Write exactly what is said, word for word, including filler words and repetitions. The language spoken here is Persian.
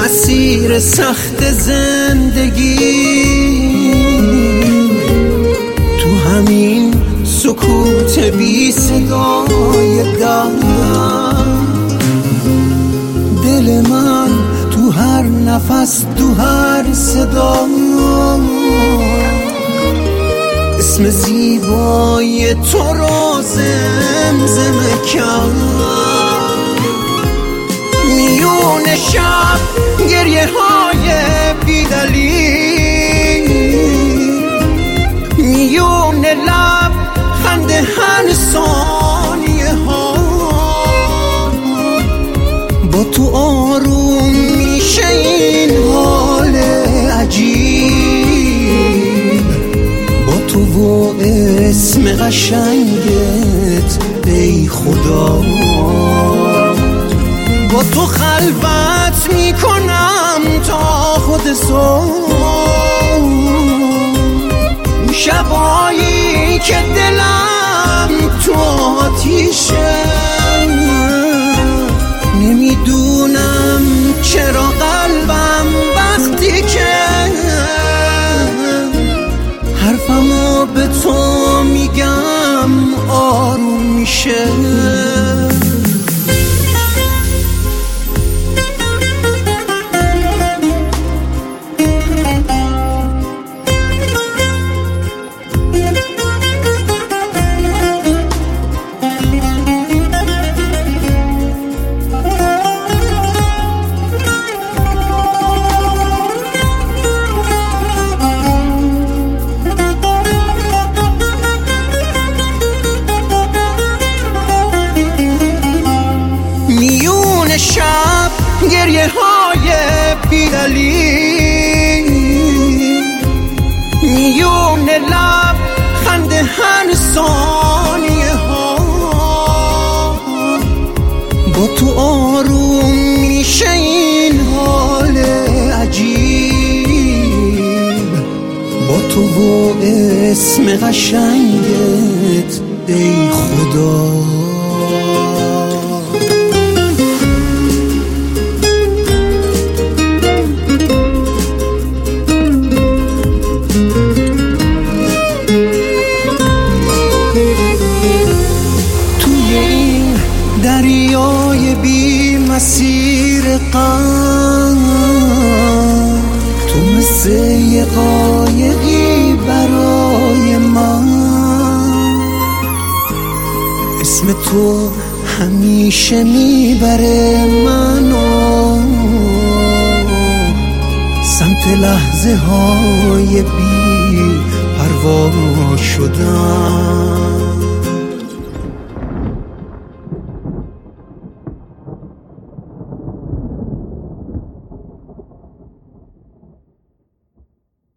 مسیر سخت زندگی، تو همین سکوت بی صدای دلم، دل من تو هر نفس تو هر صدا اسم زیبای تو رو زمزمه کرد. میون شب گریه های بیدلیل، میون لب خنده هر ثانیه ها، با تو آروم میشه این حال عجیب، با تو و اسم قشنگت ای خدا، با تو خلوت میکنم تا خود صبح، اون شبایی که دلم تو آتیشه، نمیدونم چرا قلبم وقتی که حرفمو به تو میگم آروم میشه. شب گریه های بیدلیل، میون لب خنده هر ثانیه ها، با تو آروم میشه این حال عجیب، با تو و اسم قشنگت ای خدا. دریای بی مسیر غم، تو مثل یه قایقی برای من، اسم تو همیشه میبره منو سمت لحظه های بی پروا شدن.